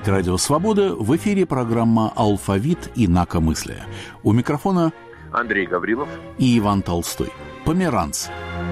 проект «Радио Свобода». В эфире программа «Алфавит» и «Инакомыслие». У микрофона Андрей Гаврилов и Иван Толстой. Померанц.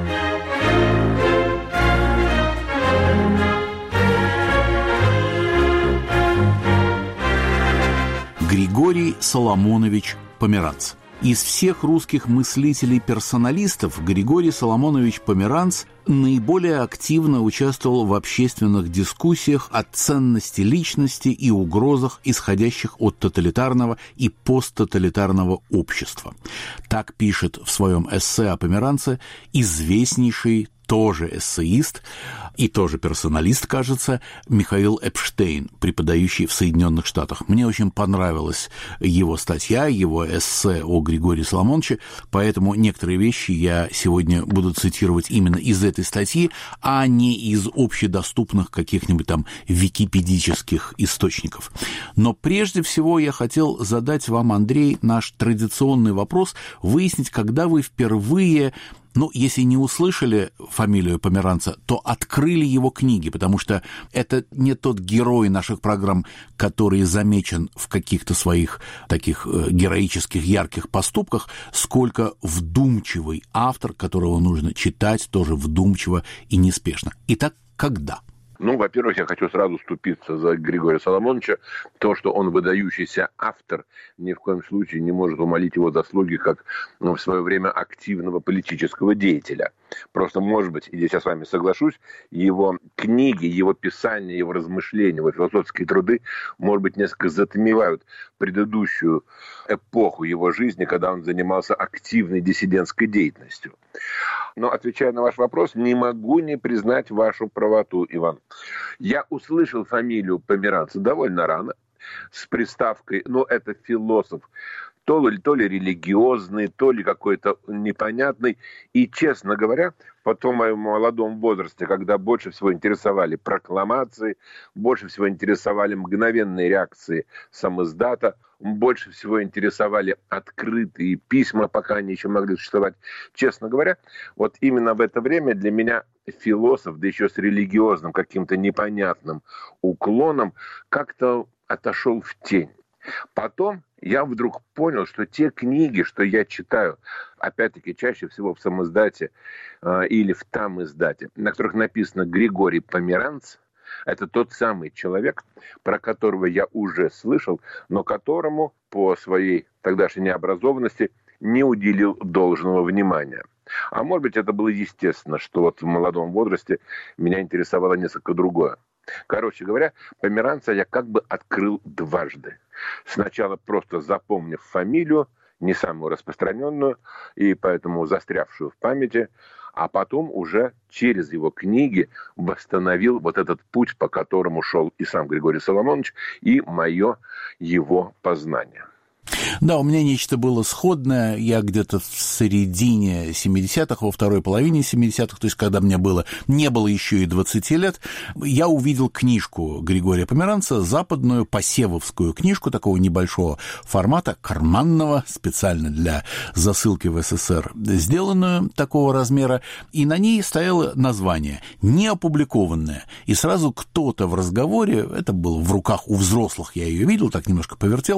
Григорий Соломонович Померанц. Из всех русских мыслителей-персоналистов Григорий Соломонович Померанц наиболее активно участвовал в общественных дискуссиях о ценности личности и угрозах, исходящих от тоталитарного и посттоталитарного общества. Так пишет в своем эссе о Померанце известнейший тоже эссеист и тоже персоналист, кажется, Михаил Эпштейн, преподающий в Соединенных Штатах. Мне очень понравилась его статья, его эссе о Григории Соломоновиче, поэтому некоторые вещи я сегодня буду цитировать именно из этой статьи, а не из общедоступных каких-нибудь там википедических источников. Но прежде всего я хотел задать вам, Андрей, наш традиционный вопрос, выяснить, когда вы впервые, если не услышали фамилию Померанца, то открыли его книги, потому что это не тот герой наших программ, который замечен в каких-то своих таких героических, ярких поступках, сколько вдумчивый автор, которого нужно читать тоже вдумчиво и неспешно. Итак, когда? Во-первых, я хочу сразу вступиться за Григория Соломоновича. То, что он выдающийся автор, ни в коем случае не может умалить его заслуги как в свое время активного политического деятеля. Просто, может быть, и здесь я с вами соглашусь, его книги, его писания, его размышления, его философские труды, может быть, несколько затмевают предыдущую эпоху его жизни, когда он занимался активной диссидентской деятельностью. Но, отвечая на ваш вопрос, не могу не признать вашу правоту, Иван. Я услышал фамилию Померанца довольно рано, с приставкой, это философ, то ли религиозный, то ли какой-то непонятный. И, честно говоря, в том моем молодом возрасте, когда больше всего интересовали прокламации, больше всего интересовали мгновенные реакции самиздата, больше всего интересовали открытые письма, пока они еще могли существовать. Честно говоря, вот именно в это время для меня философ, да еще с религиозным каким-то непонятным уклоном, как-то отошел в тень. Потом я вдруг понял, что те книги, что я читаю, опять-таки чаще всего в самиздате или в тамиздате, на которых написано Григорий Померанц, это тот самый человек, про которого я уже слышал, но которому по своей тогдашней необразованности не уделил должного внимания. А может быть, это было естественно, что вот в молодом возрасте меня интересовало несколько другое. Короче говоря, Померанца я как бы открыл дважды. Сначала просто запомнив фамилию, не самую распространенную, и поэтому застрявшую в памяти, а потом уже через его книги восстановил вот этот путь, по которому шел и сам Григорий Соломонович, и мое его познание. Да, у меня нечто было сходное. Я где-то в середине 70-х, во второй половине 70-х, то есть когда мне не было еще и 20 лет, я увидел книжку Григория Померанца, западную посевовскую книжку такого небольшого формата, карманного, специально для засылки в СССР, сделанную такого размера, и на ней стояло название «Не опубликованное». И сразу кто-то в разговоре, это было в руках у взрослых, я ее видел, так немножко повертел,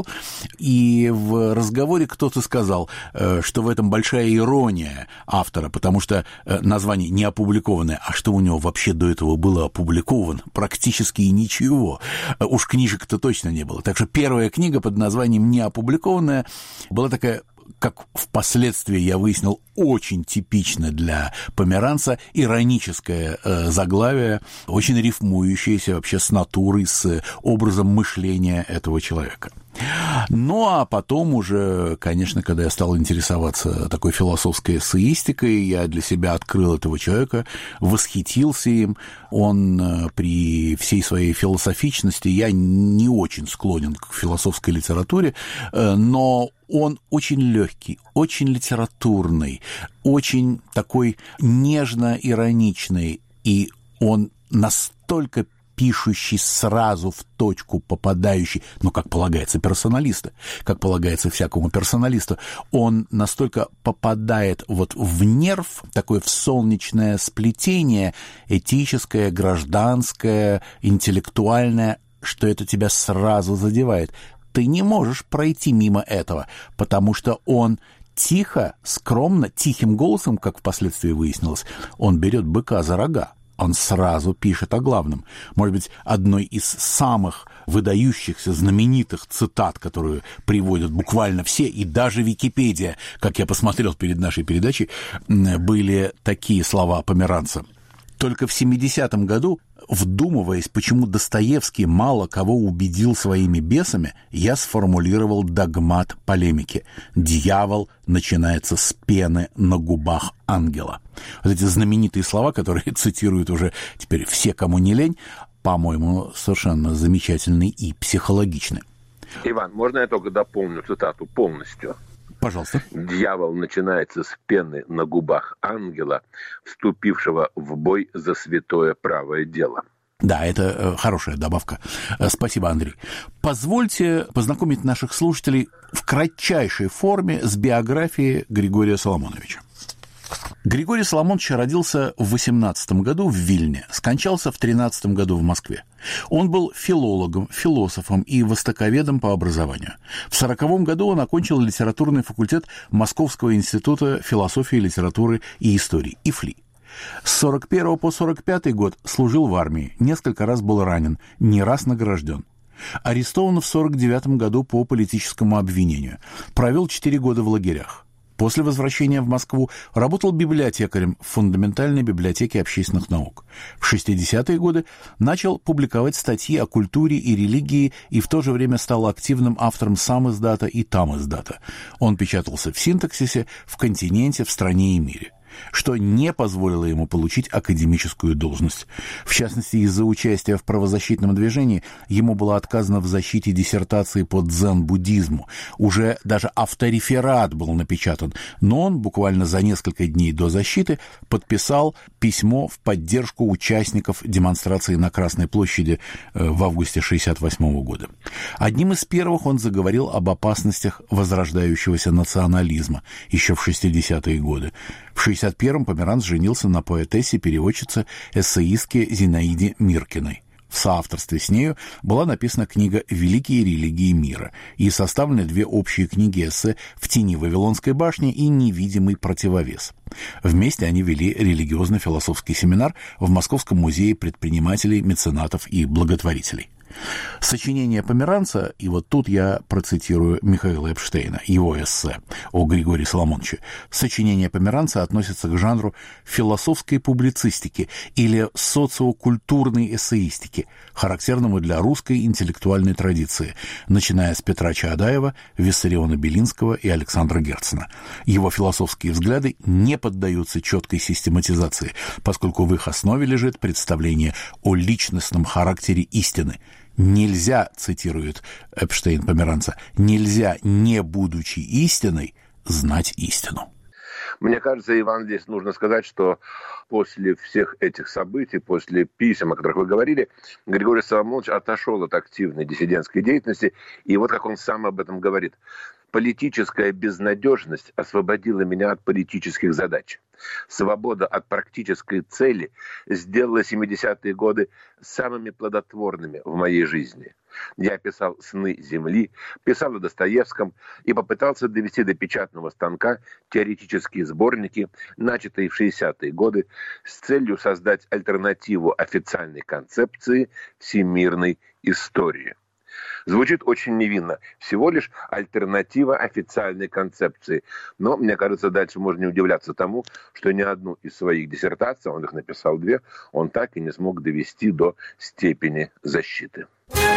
и в разговоре кто-то сказал, что в этом большая ирония автора, потому что название не опубликованное, а что у него вообще до этого было опубликовано? Практически ничего. Уж книжек-то точно не было. Так что первая книга под названием «Не опубликованная» была такая, как впоследствии я выяснил, очень типично для Померанца, ироническое заглавие, очень рифмующееся вообще с натурой, с образом мышления этого человека. А потом уже, конечно, когда я стал интересоваться такой философской эссеистикой, я для себя открыл этого человека, восхитился им. Он при всей своей философичности, я не очень склонен к философской литературе, но он очень легкий, очень литературный, очень такой нежно-ироничный, и он настолько пишущий сразу в точку, попадающий, как полагается персоналисту, как полагается всякому персоналисту, он настолько попадает вот в нерв, такое в солнечное сплетение, этическое, гражданское, интеллектуальное, что это тебя сразу задевает. Ты не можешь пройти мимо этого, потому что он тихо, скромно, тихим голосом, как впоследствии выяснилось, он берет быка за рога. Он сразу пишет о главном. Может быть, одной из самых выдающихся, знаменитых цитат, которую приводят буквально все, и даже Википедия, как я посмотрел перед нашей передачей, были такие слова Померанца. Только в 70-м году, вдумываясь, почему Достоевский мало кого убедил своими бесами, я сформулировал догмат полемики. Дьявол начинается с пены на губах ангела. Вот эти знаменитые слова, которые цитируют уже теперь все, кому не лень, по-моему, совершенно замечательны и психологичны. Иван, можно я только дополню цитату полностью? Пожалуйста. «Дьявол начинается с пены на губах ангела, вступившего в бой за святое правое дело». Да, это хорошая добавка. Спасибо, Андрей. Позвольте познакомить наших слушателей в кратчайшей форме с биографией Григория Соломоновича. Григорий Соломонович родился в 18 году в Вильне, скончался в 13 году в Москве. Он был филологом, философом и востоковедом по образованию. В 40 году он окончил литературный факультет Московского института философии, литературы и истории, ИФЛИ. С 41 по 45 год служил в армии, несколько раз был ранен, не раз награжден. Арестован в 49 году по политическому обвинению. Провел 4 года в лагерях. После возвращения в Москву работал библиотекарем в фундаментальной библиотеке общественных наук. В 60-е годы начал публиковать статьи о культуре и религии и в то же время стал активным автором «Сам-издата» и «Там-издата». Он печатался в «Синтаксисе», в «Континенте», в «Стране и мире», что не позволило ему получить академическую должность. В частности, из-за участия в правозащитном движении ему было отказано в защите диссертации по дзен-буддизму. Уже даже автореферат был напечатан, но он буквально за несколько дней до защиты подписал письмо в поддержку участников демонстрации на Красной площади в августе 1968 года. Одним из первых он заговорил об опасностях возрождающегося национализма еще в 60-е годы. В 1961-м Померанц женился на поэтессе, переводчице, эссеистке Зинаиде Миркиной. В соавторстве с нею была написана книга «Великие религии мира» и составлены 2 общие книги эссе «В тени Вавилонской башни» и «Невидимый противовес». Вместе они вели религиозно-философский семинар в Московском музее предпринимателей, меценатов и благотворителей. Сочинение Померанца, и вот тут я процитирую Михаила Эпштейна, его эссе о Григории Соломоновиче. Сочинение Померанца относится к жанру философской публицистики или социокультурной эссеистики, характерному для русской интеллектуальной традиции, начиная с Петра Чаадаева, Виссариона Белинского и Александра Герцена. Его философские взгляды не поддаются четкой систематизации, поскольку в их основе лежит представление о личностном характере истины. Нельзя, цитирует Эпштейн Померанца, нельзя, не будучи истиной, знать истину. Мне кажется, Иван, здесь нужно сказать, что после всех этих событий, после писем, о которых вы говорили, Григорий Соломонович отошел от активной диссидентской деятельности, и вот как он сам об этом говорит. «Политическая безнадежность освободила меня от политических задач. Свобода от практической цели сделала 70-е годы самыми плодотворными в моей жизни. Я писал «Сны земли», писал о Достоевском и попытался довести до печатного станка теоретические сборники, начатые в 60-е годы, с целью создать альтернативу официальной концепции всемирной истории». Звучит очень невинно. Всего лишь альтернатива официальной концепции. Но, мне кажется, дальше можно не удивляться тому, что ни одну из своих диссертаций, он их написал 2, он так и не смог довести до степени защиты.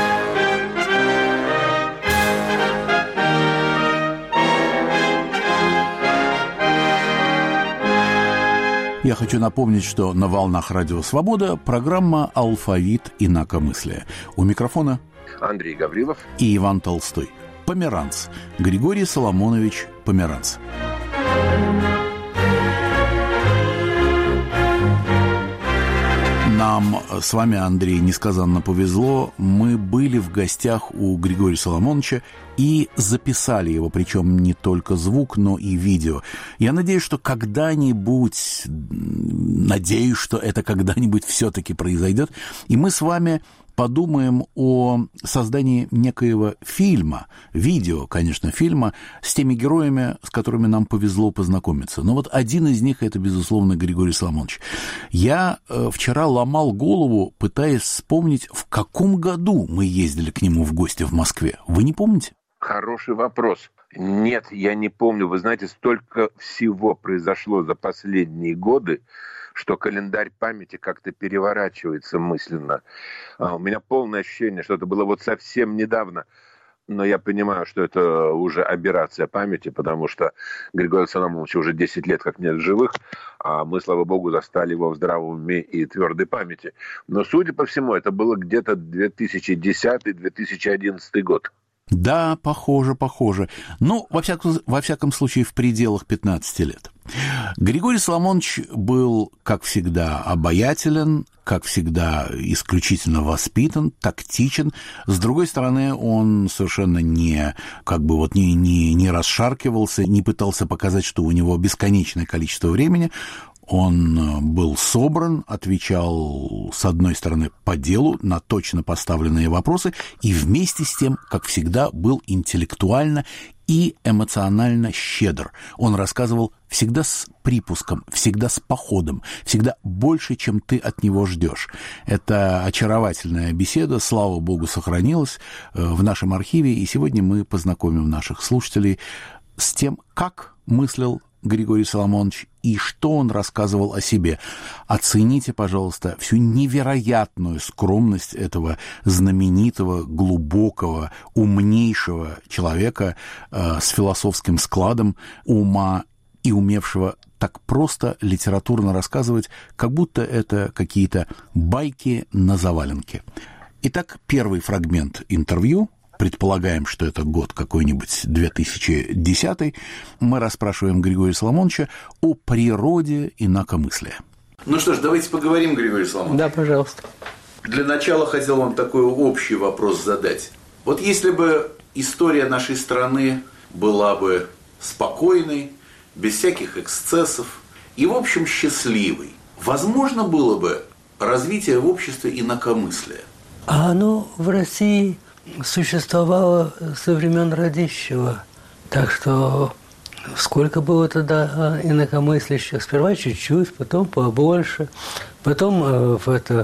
Я хочу напомнить, что на волнах Радио Свобода программа «Алфавит инакомыслия». У микрофона Андрей Гаврилов и Иван Толстой. Померанц. Григорий Соломонович Померанц. Нам с вами, Андрей, несказанно повезло. Мы были в гостях у Григория Соломоновича и записали его, причем не только звук, но и видео. Я надеюсь, что это когда-нибудь все-таки произойдет, и мы с вами подумаем о создании некоего фильма, видео, конечно, фильма, с теми героями, с которыми нам повезло познакомиться. Но вот один из них – это, безусловно, Григорий Соломонович. Я вчера ломал голову, пытаясь вспомнить, в каком году мы ездили к нему в гости в Москве. Вы не помните? Хороший вопрос. Нет, я не помню. Вы знаете, столько всего произошло за последние годы, что календарь памяти как-то переворачивается мысленно. У меня полное ощущение, что это было вот совсем недавно. Но я понимаю, что это уже аберрация памяти, потому что Григорий Соломонович уже 10 лет как нет в живых, а мы, слава богу, застали его в здравом уме и твердой памяти. Но, судя по всему, это было где-то 2010-2011 год. Да, похоже. Ну, во всяком случае, в пределах 15 лет. Григорий Соломонович был, как всегда, обаятелен, как всегда, исключительно воспитан, тактичен. С другой стороны, он совершенно не расшаркивался, не пытался показать, что у него бесконечное количество времени. Он был собран, отвечал, с одной стороны, по делу, на точно поставленные вопросы, и вместе с тем, как всегда, был интеллектуально и эмоционально щедр. Он рассказывал всегда с припуском, всегда с походом, всегда больше, чем ты от него ждешь. Это очаровательная беседа, слава богу, сохранилась в нашем архиве, и сегодня мы познакомим наших слушателей с тем, как мыслил Григорий Соломонович и что он рассказывал о себе. Оцените, пожалуйста, всю невероятную скромность этого знаменитого, глубокого, умнейшего человека с философским складом ума и умевшего так просто литературно рассказывать, как будто это какие-то байки на заваленке. Итак, первый фрагмент интервью. Предполагаем, что это год какой-нибудь 2010, мы расспрашиваем Григория Соломоновича о природе инакомыслия. Ну что ж, давайте поговорим, Григорий Соломонович. Да, пожалуйста. Для начала хотел вам такой общий вопрос задать. Вот если бы история нашей страны была бы спокойной, без всяких эксцессов и, в общем, счастливой, возможно было бы развитие в обществе инакомыслия? А оно в России существовало со времен Радищева. Так что сколько было тогда инакомыслящих? Сперва чуть-чуть, потом побольше. Потом с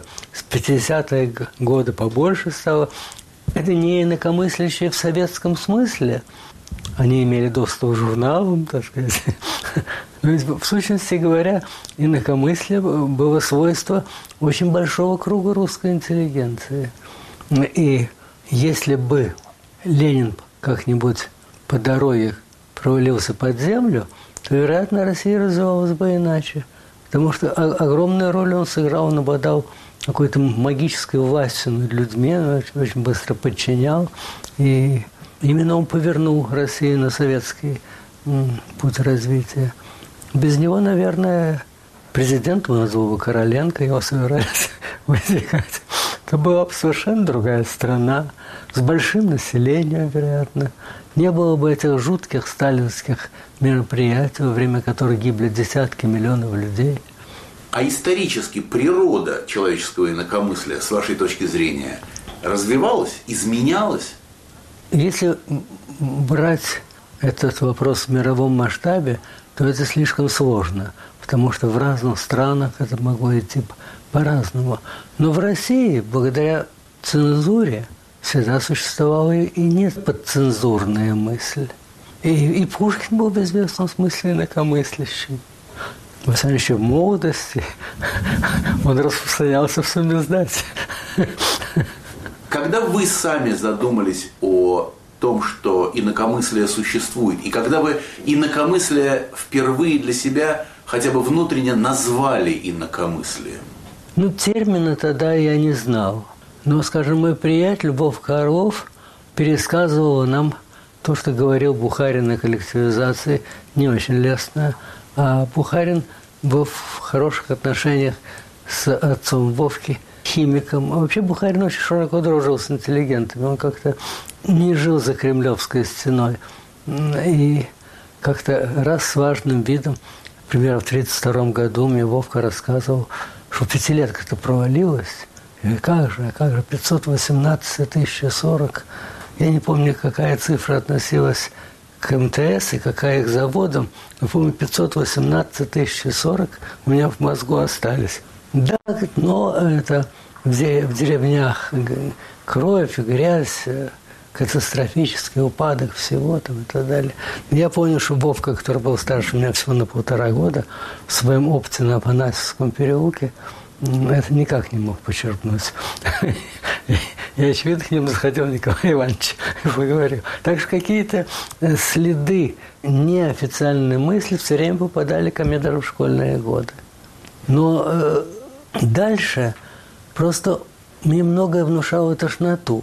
50-е годы побольше стало. Это не инакомыслящие в советском смысле. Они имели доступ к журналам, так сказать. Но ведь, в сущности говоря, инакомыслие было свойство очень большого круга русской интеллигенции. И если бы Ленин как-нибудь по дороге провалился под землю, то, вероятно, Россия развивалась бы иначе. Потому что огромную роль он сыграл, он обладал какой-то магической властью над людьми, очень быстро подчинял. И именно он повернул Россию на советский путь развития. Без него, наверное, президентом назвал бы Короленко, его собирались высекать. Это была бы совершенно другая страна, с большим населением, вероятно. Не было бы этих жутких сталинских мероприятий, во время которых гибли десятки миллионов людей. А исторически природа человеческого инакомыслия, с вашей точки зрения, развивалась, изменялась? Если брать этот вопрос в мировом масштабе, то это слишком сложно, потому что в разных странах это могло идти по-разному. Но в России, благодаря цензуре, всегда существовала и неподцензурная мысль. И Пушкин был в известном смысле инакомыслящим. Во всяком случае, в молодости он распространялся в самиздате. Когда вы сами задумались о том, что инакомыслие существует, и когда вы инакомыслие впервые для себя хотя бы внутренне назвали инакомыслием? Ну, термина тогда я не знал. Но, скажем, мой приятель Вовка Орлов пересказывал нам то, что говорил Бухарин о коллективизации, не очень лестно. А Бухарин был в хороших отношениях с отцом Вовки, химиком. А вообще Бухарин очень широко дружил с интеллигентами. Он как-то не жил за Кремлевской стеной. И как-то раз с важным видом, например, в 1932 году мне Вовка рассказывал, что пятилетка-то провалилась, как же, 518 1040. Я не помню, какая цифра относилась к МТС и какая к заводам, но, помню, 518 1040 у меня в мозгу остались. Да, но это в деревнях кровь, грязь, катастрофический упадок всего там и так далее. Я понял, что Вовка, который был старше меня всего на 1,5 года, в своем опыте на Афанасьевском переулке это никак не мог почерпнуть. Я, очевидно, к нему захотел Николай Иванович и поговорил. Так что какие-то следы неофициальной мысли все время попадали ко мне даже в школьные годы. Но дальше просто мне многое внушало тошноту.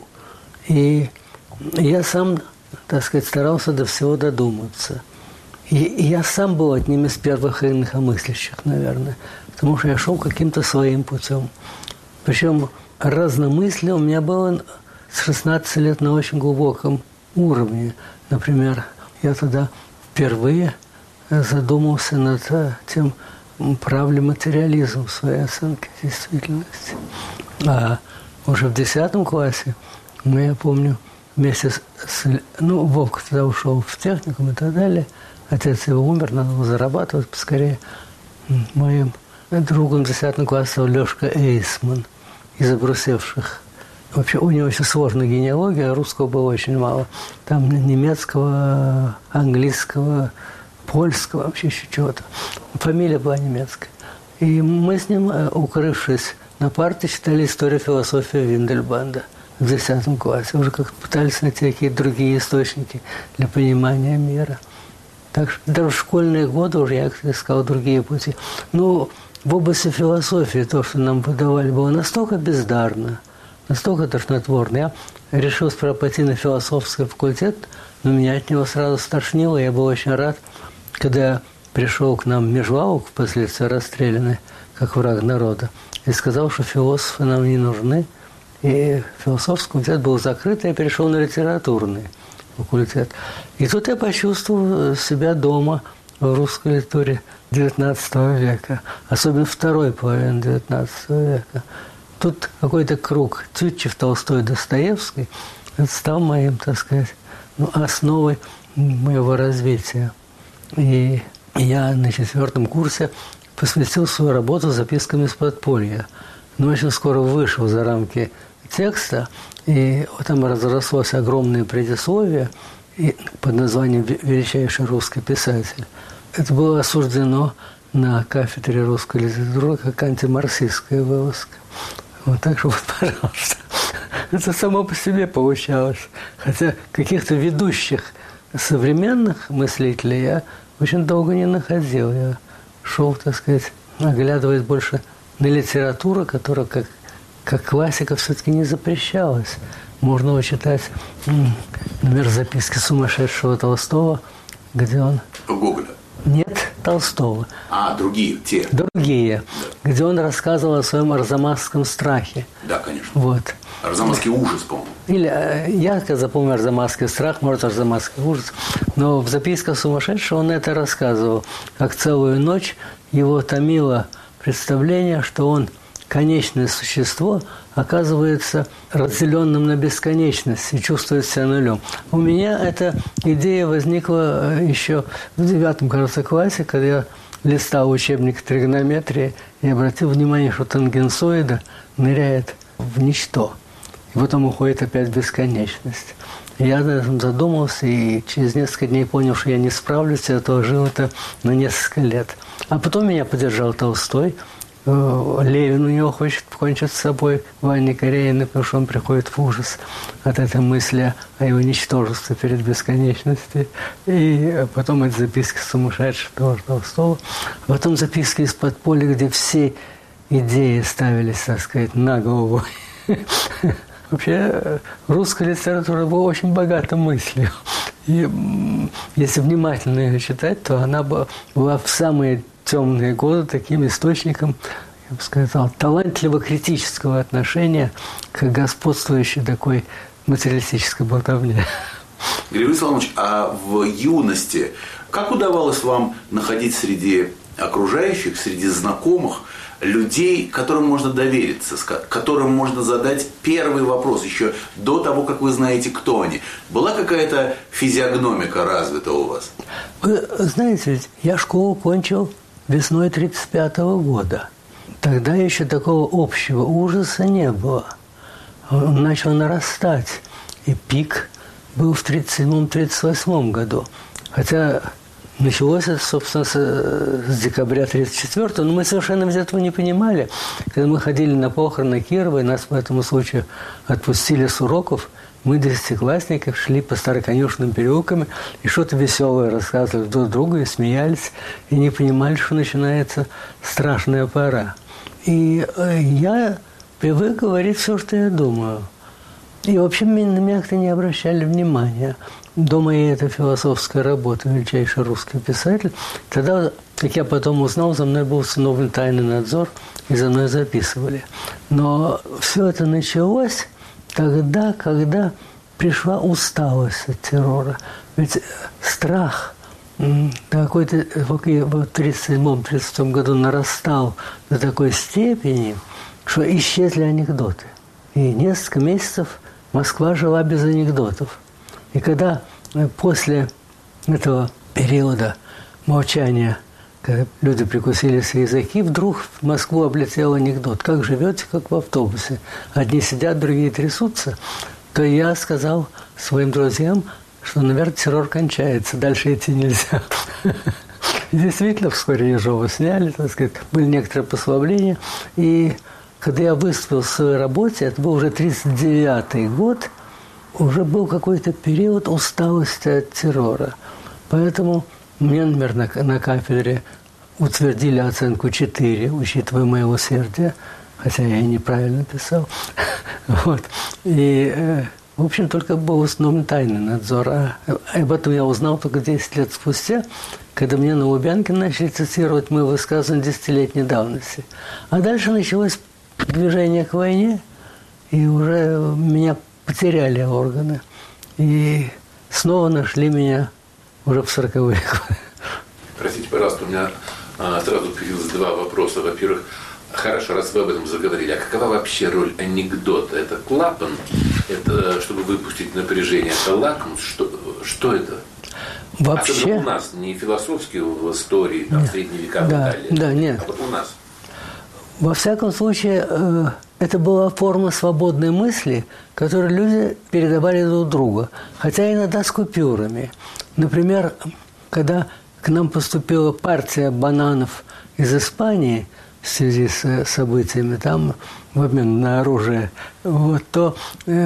И я сам, так сказать, старался до всего додуматься. И я сам был одним из первых инакомыслящих, наверное, потому что я шел каким-то своим путем. Причем разномыслие у меня было с 16 лет на очень глубоком уровне. Например, я тогда впервые задумался над тем, прав ли материализм в своей оценке действительности. А уже в 10 классе, я помню, вместе Вовка тогда ушел в техникум и так далее. Отец его умер, надо было зарабатывать поскорее. Моим другом 10 классе стал Лёшка Эйсман из обрусевших. Вообще у него очень сложная генеалогия, русского было очень мало. Там немецкого, английского, польского, вообще еще чего-то. Фамилия была немецкая. И мы с ним, укрывшись на парте, читали историю философии Виндельбанда в 10 классе. Уже как-то пытались найти какие-то другие источники для понимания мира. Так что даже в школьные годы уже я искал другие пути. Но в области философии то, что нам выдавали, было настолько бездарно, настолько тошнотворно. Я решил сперва пойти на философский факультет, но меня от него сразу стошнило. Я был очень рад, когда я пришел к нам Межлаук, впоследствии расстрелянный, как враг народа, и сказал, что философы нам не нужны. И философский факультет был закрыт, и я перешел на литературный факультет. И тут я почувствовал себя дома в русской литературе XIX века, особенно второй половины XIX века. Тут какой-то круг Тютчев, Толстой, Достоевский стал моим, так сказать, основой моего развития. И я на 4 курсе посвятил свою работу запискам из подполья. Но очень скоро вышел за рамки текста, и там разрослось огромное предисловие под названием «Величайший русский писатель». Это было осуждено на кафедре русской литературы как антимарксистская вылазка. Вот так что, вот, пожалуйста. Это само по себе получалось. Хотя каких-то ведущих современных мыслителей я очень долго не находил. Я шел, так сказать, оглядываясь больше на литературу, которая как классика все-таки не запрещалась. Можно его читать, например, записки сумасшедшего Толстого, где он... Гоголя? Нет, Толстого. А, другие, те. Другие, да. Где он рассказывал о своем арзамасском страхе. Да, конечно. Вот. Арзамасский ужас, по-моему. Или я запомнил арзамасский страх, может, арзамасский ужас. Но в записках сумасшедшего он это рассказывал, как целую ночь его томило представление, что он, конечное существо, оказывается разделенным на бесконечность и чувствует себя нулем. У меня эта идея возникла еще в 9, кажется, классе, когда я листал учебник тригонометрии и обратил внимание, что тангенсоида ныряет в ничто. И потом уходит опять в бесконечность. Я об этом задумался, и через несколько дней понял, что я не справлюсь, и отложил это на несколько лет. А потом меня поддержал Толстой. Левин у него хочет покончить с собой, Ваня Каренин, потому что он приходит в ужас от этой мысли о его ничтожестве перед бесконечностью. И потом эти записки сумасшедшего Толстого. Потом записки из подполья, где все идеи ставились, так сказать, на голову. Вообще, русская литература была очень богата мыслью. И если внимательно ее читать, то она была в самые темные годы таким источником, я бы сказал, талантливо-критического отношения к господствующей такой материалистической болтовне. Григорий Соломонович, а в юности как удавалось вам находить среди окружающих, среди знакомых людей, которым можно довериться, которым можно задать первый вопрос еще до того, как вы знаете, кто они. Была какая-то физиогномика развита у вас? Вы знаете, ведь я школу кончил весной 1935 года. Тогда еще такого общего ужаса не было. Он начал нарастать. И пик был в 1937-1938 году. Хотя началось это, собственно, с декабря 1934, но мы совершенно без этого не понимали. Когда мы ходили на похороны Кирова, и нас по этому случаю отпустили с уроков, мы, десятиклассники, шли по староконюшным переулкам и что-то веселое рассказывали друг другу, и смеялись, и не понимали, что начинается страшная пора. И я привык говорить все, что я думаю. И вообще на меня как-то не обращали внимания. До моей этой философской работы, величайший русский писатель, тогда, как я потом узнал, за мной был установлен тайный надзор, и за мной записывали. Но все это началось тогда, когда пришла усталость от террора. Ведь страх какой-то в 1937-1936 году нарастал до такой степени, что исчезли анекдоты. И несколько месяцев Москва жила без анекдотов. И когда после этого периода молчания, когда люди прикусили свои языки, вдруг в Москву облетел анекдот. Как живете, как в автобусе. Одни сидят, другие трясутся. То я сказал своим друзьям, что, наверное, террор кончается, дальше идти нельзя. Действительно, вскоре Ежова сняли, так сказать, были некоторые послабления. И когда я выступил в своей работе, это был уже 1939 год, уже был какой-то период усталости от террора. Поэтому мне, например, на кафедре утвердили оценку 4, учитывая мое усердие, хотя я и неправильно писал. Вот. И, в общем, только был установлен тайный надзор. А об этом я узнал только 10 лет спустя, когда мне на Лубянке начали цитировать мои высказывания 10-летней давности. А дальше началось движение к войне, и уже меня потеряли органы. И снова нашли меня уже в 40-е годы. Простите, пожалуйста, у меня сразу появилось два вопроса. Во-первых, хорошо, раз вы об этом заговорили, а какова вообще роль анекдота? Это клапан? Это чтобы выпустить напряжение? Это лакмус? Что это? Вообще... Особенно у нас, не философски в истории, там, в средние века и далее. Да, нет. А вот у нас. Во всяком случае, это была форма свободной мысли, которую люди передавали друг другу, хотя иногда с купюрами. Например, когда к нам поступила партия бананов из Испании в связи с событиями там, в обмен на оружие, вот, то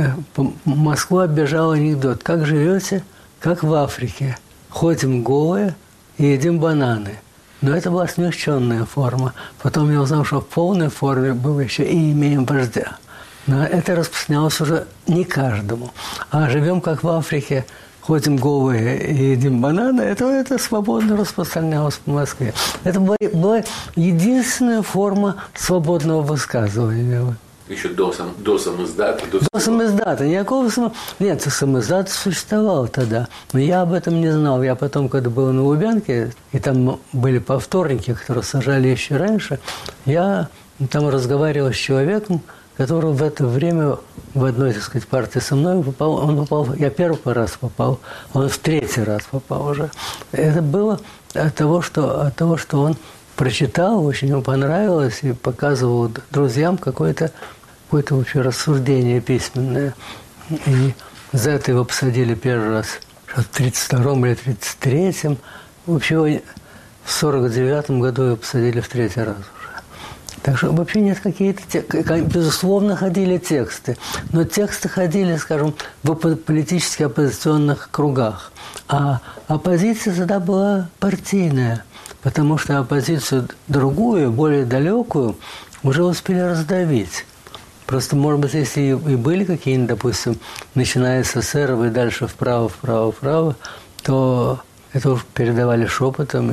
Москва оббежала анекдот: как живете, как в Африке, ходим голые и едим бананы. Но это была смягченная форма. Потом я узнал, что в полной форме было еще и имеем вождя. Но это распространялось уже не каждому. А живем как в Африке, ходим голые и едим бананы, это свободно распространялось по Москве. Это была единственная форма свободного высказывания. Еще до самиздата? До самиздата. Никакого Нет, самиздат существовал тогда. Но я об этом не знал. Я потом, когда был на Лубянке, и там были повторники, которые сажали еще раньше, я там разговаривал с человеком, который в это время в одной, так сказать, партии со мной попал. Я первый раз попал, он в третий раз попал уже. Это было от того, что он прочитал, очень ему понравилось, и показывал друзьям какое-то вообще рассуждение письменное. И за это его посадили первый раз в 1932 или 1933. Вообще в 1949 году его посадили в третий раз уже. Так что вообще нет какие-то... Безусловно, ходили тексты. Но тексты ходили, скажем, в политически оппозиционных кругах. А оппозиция тогда была партийная. Потому что оппозицию другую, более далекую, уже успели раздавить. Просто, может быть, если и были какие-нибудь, допустим, начиная с эсеров и дальше вправо, то это уж передавали шепотом.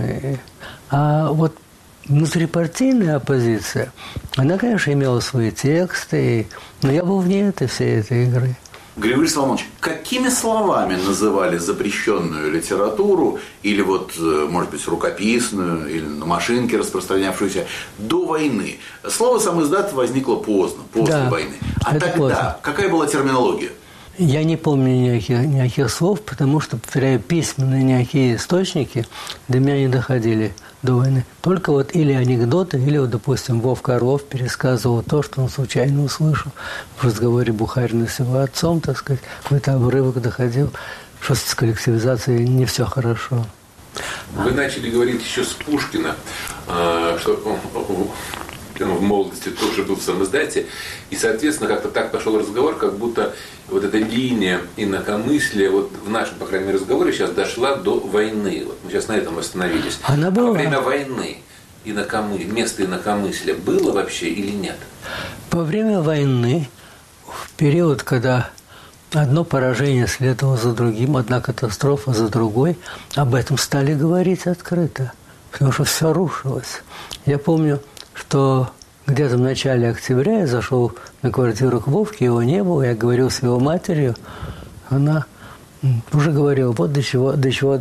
А вот внутрипартийная оппозиция, она, конечно, имела свои тексты, но я был вне всей этой игры. Григорий Соломонович, какими словами называли запрещенную литературу, или вот, может быть, рукописную, или на машинке распространявшуюся до войны? Слово «самиздат» возникло поздно, после войны. А тогда поздно. Какая была терминология? Я не помню никаких слов, потому что, повторяю, письменные никакие источники до меня не доходили до войны. Только вот или анекдоты, или, вот, допустим, Вовка Орлов пересказывал то, что он случайно услышал в разговоре Бухарина с его отцом, так сказать, какой-то обрывок доходил, что с коллективизацией не все хорошо. Вы начали говорить еще с Пушкина, что он в молодости тоже был в самиздате, и, соответственно, как-то так пошел разговор, как будто вот эта линия инакомыслия, вот в нашем, по крайней мере, разговоре сейчас дошла до войны. Вот мы сейчас на этом остановились. Она была. Во время войны место инакомыслия было вообще или нет? Во время войны, в период, когда одно поражение следовало за другим, одна катастрофа за другой, об этом стали говорить открыто, потому что все рушилось. Я помню, что где-то в начале октября я зашел на квартиру к Вовке, его не было, я говорил с его матерью, она уже говорила, вот до чего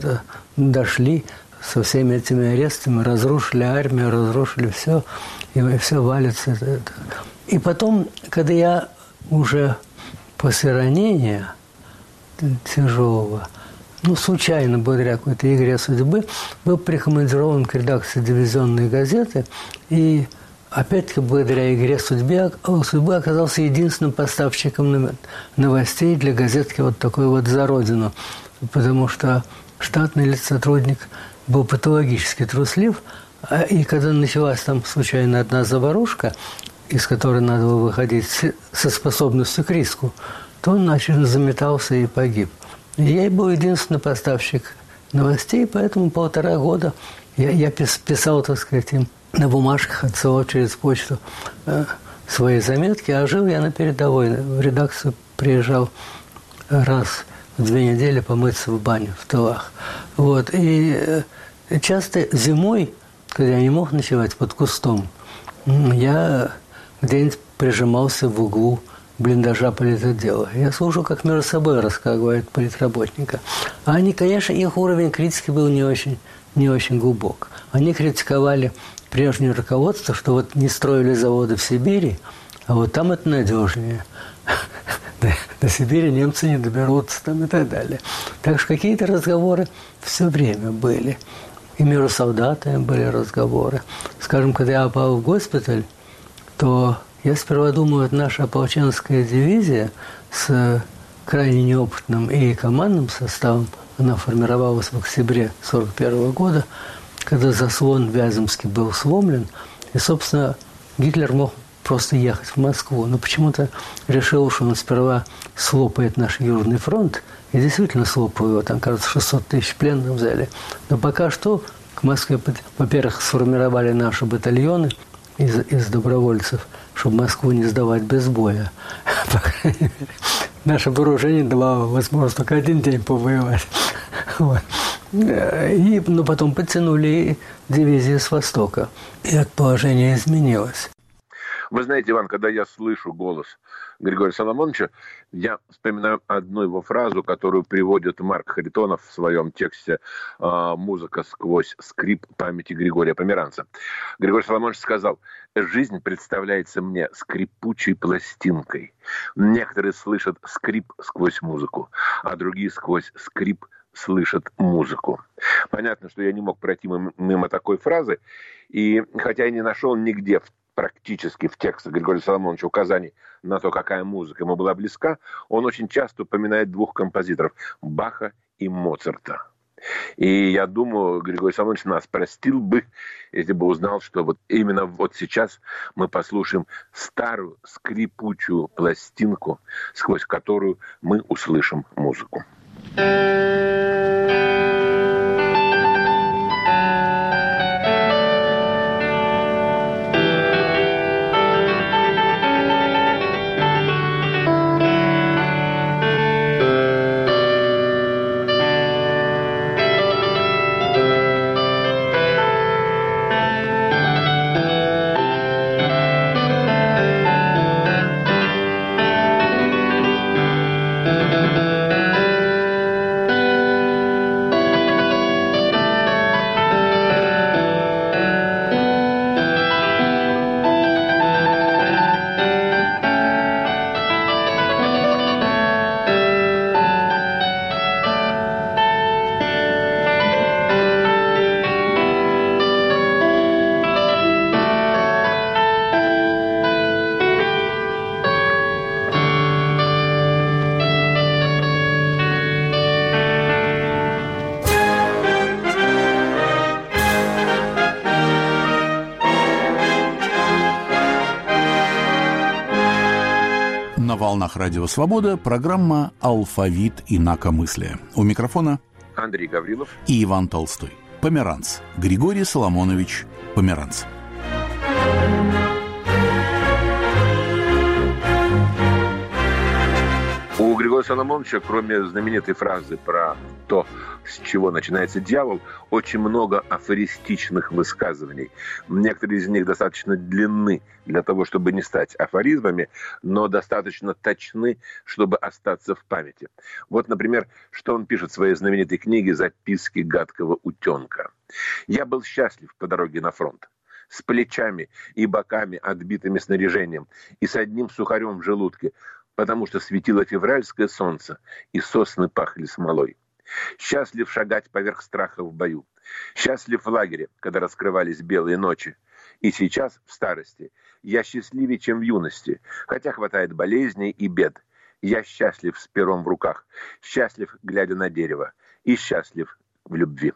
дошли со всеми этими арестами, разрушили армию, разрушили все, и все валится. И потом, когда я уже после ранения тяжелого, случайно, благодаря какой-то игре судьбы, был прикомандирован к редакции дивизионной газеты, и опять-таки благодаря игре судьбы оказался единственным поставщиком новостей для газетки вот такой вот «За Родину», потому что штатный сотрудник был патологически труслив, и когда началась там случайно одна заварушка, из которой надо было выходить со способностью к риску, то он заметался и погиб. Я был единственный поставщик новостей, поэтому 1,5 года я писал, так сказать, им на бумажках, отсылал через почту свои заметки, а жил я на передовой. В редакцию приезжал раз в 2 недели помыться в баню в тылах. Вот. И часто зимой, когда я не мог ночевать под кустом, я где-нибудь прижимался в углу блиндажа политотдела. Я слушал, как между собой рассказывают политработника. А они, конечно, их уровень критики был не очень глубок. Они критиковали прежнее руководство, что вот не строили заводы в Сибири, а вот там это надежнее. До Сибири немцы не доберутся там и так далее. Так что какие-то разговоры все время были. И между солдатами были разговоры. Скажем, когда я попал в госпиталь, то я сперва думаю, это наша ополченская дивизия с крайне неопытным и командным составом, она формировалась в октябре 1941 года, когда заслон Вяземский был сломлен, и, собственно, Гитлер мог просто ехать в Москву. Но почему-то решил, что он сперва слопает наш Южный фронт, и действительно слопал его, там, кажется, 600 тысяч пленных взяли. Но пока что к Москве, во-первых, сформировали наши батальоны из добровольцев, чтобы Москву не сдавать без боя. По крайней мере, наше вооружение давало возможность только 1 день повоевать. Вот. Но потом подтянули дивизии с востока, и это положение изменилось. Вы знаете, Иван, когда я слышу голос Григория Соломоновича, я вспоминаю одну его фразу, которую приводит Марк Харитонов в своем тексте «Музыка сквозь скрип памяти Григория Померанца». Григорий Соломонович сказал: «Жизнь представляется мне скрипучей пластинкой. Некоторые слышат скрип сквозь музыку, а другие сквозь скрип слышат музыку». Понятно, что я не мог пройти мимо такой фразы, и хотя я не нашел нигде практически в текстах Григория Соломоновича указаний на то, какая музыка ему была близка, он очень часто упоминает 2 композиторов – Баха и Моцарта. И я думаю, Григорий Соломонович нас простил бы, если бы узнал, что вот именно вот сейчас мы послушаем старую скрипучую пластинку, сквозь которую мы услышим музыку. волнах Радио Свобода программа «Алфавит инакомыслия». У микрофона Андрей Гаврилов и Иван Толстой. Померанц. Григорий Соломонович Померанц. У Григория Соломоновича, кроме знаменитой фразы про то, с чего начинается дьявол, очень много афористичных высказываний. Некоторые из них достаточно длинны для того, чтобы не стать афоризмами, но достаточно точны, чтобы остаться в памяти. Вот, например, что он пишет в своей знаменитой книге «Записки гадкого утенка». «Я был счастлив по дороге на фронт. С плечами и боками, отбитыми снаряжением, и с одним сухарем в желудке, потому что светило февральское солнце, и сосны пахли смолой. Счастлив шагать поверх страха в бою. Счастлив в лагере, когда раскрывались белые ночи. И сейчас, в старости, я счастливее, чем в юности, хотя хватает болезней и бед. Я счастлив с пером в руках, счастлив, глядя на дерево, и счастлив в любви».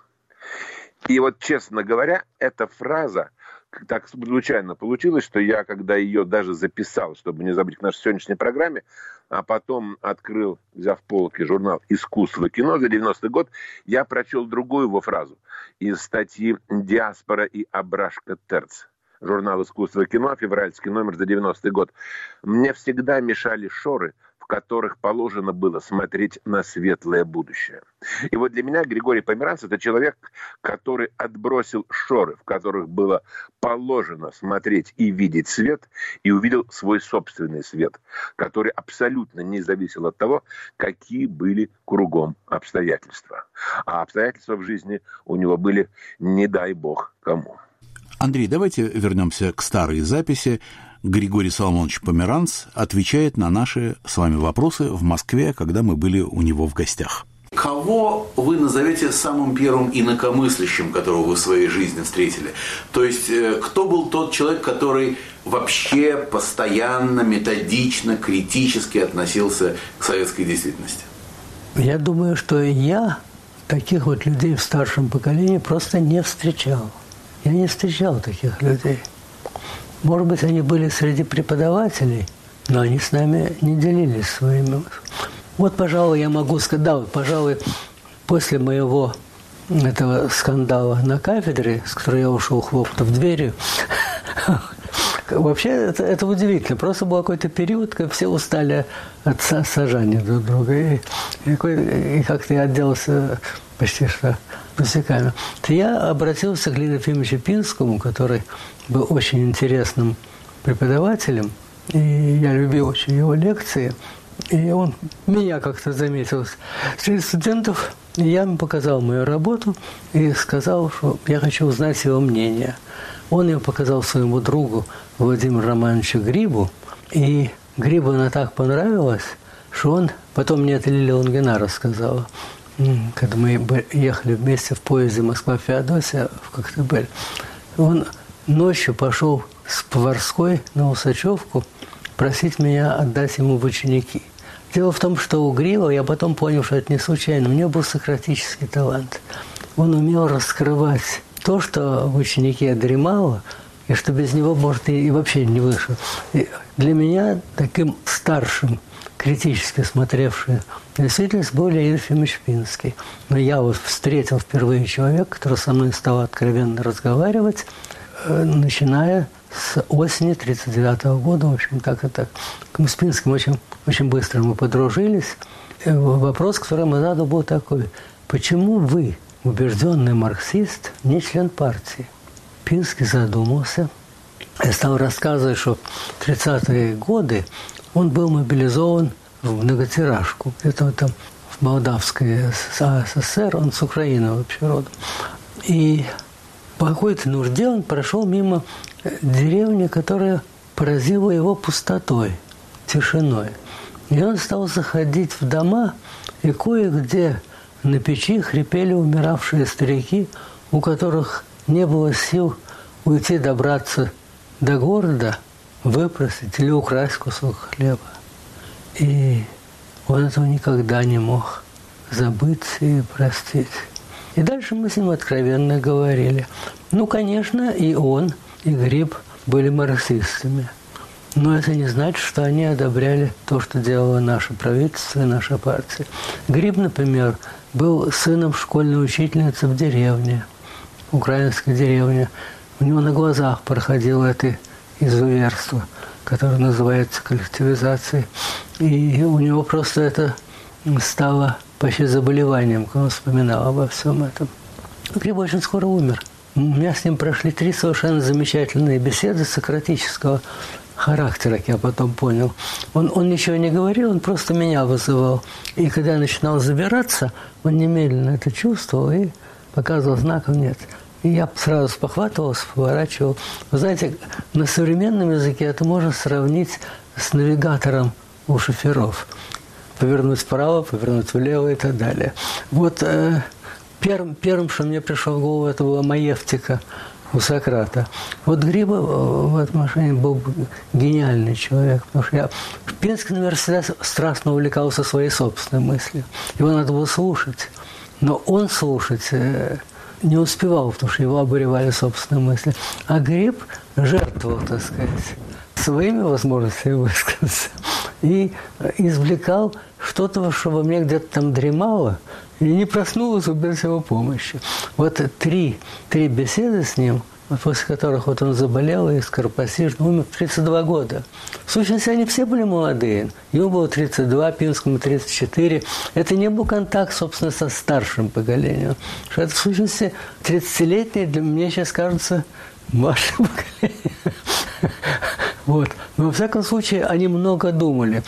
И вот, честно говоря, эта фраза, так случайно получилось, что я, когда ее даже записал, чтобы не забыть к нашей сегодняшней программе, а потом открыл, взяв полки, журнал «Искусство кино» за 90-й год, я прочел другую его фразу из статьи «Диаспора и Абрашка Терц». Журнал «Искусство кино», февральский номер за 90-й год. «Мне всегда мешали шоры, в которых положено было смотреть на светлое будущее». И вот для меня Григорий Померанц – это человек, который отбросил шоры, в которых было положено смотреть и видеть свет, и увидел свой собственный свет, который абсолютно не зависел от того, какие были кругом обстоятельства. А обстоятельства в жизни у него были не дай бог кому. Андрей, давайте вернемся к старой записи. Григорий Соломонович Померанц отвечает на наши с вами вопросы в Москве, когда мы были у него в гостях. Кого вы назовете самым первым инакомыслящим, которого вы в своей жизни встретили? То есть, кто был тот человек, который вообще постоянно, методично, критически относился к советской действительности? Я думаю, что я таких вот людей в старшем поколении просто не встречал. Я не встречал таких людей. Может быть, они были среди преподавателей, но они с нами не делились своими. Вот, пожалуй, я могу сказать, да, вот, пожалуй, после моего этого скандала на кафедре, с которой я ушел, хлопнув дверью, вообще это удивительно. Просто был какой-то период, когда все устали от сажания друг друга. И как-то я отделался почти что пустяками. То я обратился к Леониду Ефимовичу Пинскому, который был очень интересным преподавателем, и я любил очень его лекции. И он меня как-то заметил среди студентов, и я ему показал мою работу и сказал, что я хочу узнать его мнение. Он ее показал своему другу Владимиру Романовичу Грибу, и Грибу она так понравилась, что он потом мне это Лилия Лунгина рассказала, когда мы ехали вместе в поезде Москва-Феодосия в Коктебель. Он ночью пошел с Поварской на Усачевку просить меня отдать ему в ученики. Дело в том, что у Грива, я потом понял, что это не случайно, у него был сократический талант. Он умел раскрывать то, что в ученике дремало, и что без него, может, и вообще не вышло. И для меня таким старшим, критически смотревшим действительность был Леонид Ефимович Пинский. Но я вот встретил впервые человека, который со мной стал откровенно разговаривать, начиная с осени 1939 года, в общем, так и так. Мы с Пинским очень быстро мы подружились. Вопрос, который ему задал, был такой: почему вы, убежденный марксист, не член партии? Пинский задумался и стал рассказывать, что в 30-е годы он был мобилизован в многотиражку. Это там в Молдавской ССР, он с Украины вообще родом. И по какой-то нужде он прошел мимо деревни, которая поразила его пустотой, тишиной. И он стал заходить в дома, и кое-где на печи хрипели умиравшие старики, у которых не было сил уйти, добраться до города, выпросить или украсть кусок хлеба. И он этого никогда не мог забыть и простить. И дальше мы с ним откровенно говорили. Ну, конечно, и он, и Гриб были марксистами. Но это не значит, что они одобряли то, что делало наше правительство и наша партия. Гриб, например, был сыном школьной учительницы в деревне, украинской деревне. У него на глазах проходило это изуверство, которое называется коллективизацией. И у него просто это стало почти заболеванием, когда он вспоминал обо всем этом. Гриб очень скоро умер. У меня с ним прошли 3 совершенно замечательные беседы сократического характера, как я потом понял. Он ничего не говорил, он просто меня вызывал. И когда я начинал забираться, он немедленно это чувствовал и показывал знаков «нет». И я сразу спохватывался, поворачивал. Вы знаете, на современном языке это можно сравнить с навигатором у шоферов. Повернуть вправо, повернуть влево и так далее. Вот первым, что мне пришло в голову, это была маевтика у Сократа. Вот Гриба в этом отношении был гениальный человек, потому что я в Пинском университете страстно увлекался своей собственной мыслью. Его надо было слушать. Но он слушать не успевал, потому что его обуревали собственные мысли. А Гриб жертвовал, так сказать, своими возможностями высказаться и извлекал что-то, что во мне где-то там дремало, и не проснулось без его помощи. Вот три беседы с ним, после которых вот он заболел и скоропостижно умер в 32 года. В сущности, они все были молодые. Ему было 32, Пинскому 34. Это не был контакт, собственно, со старшим поколением. Что это, в сущности, 30-летние для меня сейчас кажется младшим поколением. Вот. Но, во всяком случае, они много думали.